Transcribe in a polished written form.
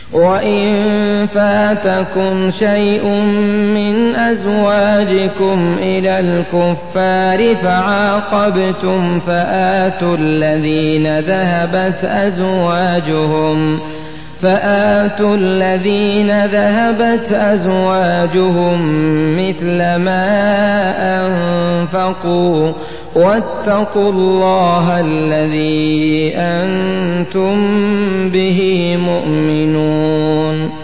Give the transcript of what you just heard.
وإن فاتكم شيء من أزواجكم إلى الكفار فعاقبتم فآتوا الذين ذهبت أزواجهم مثل ما أنفقوا واتقوا الله الذي أنتم به مؤمنون.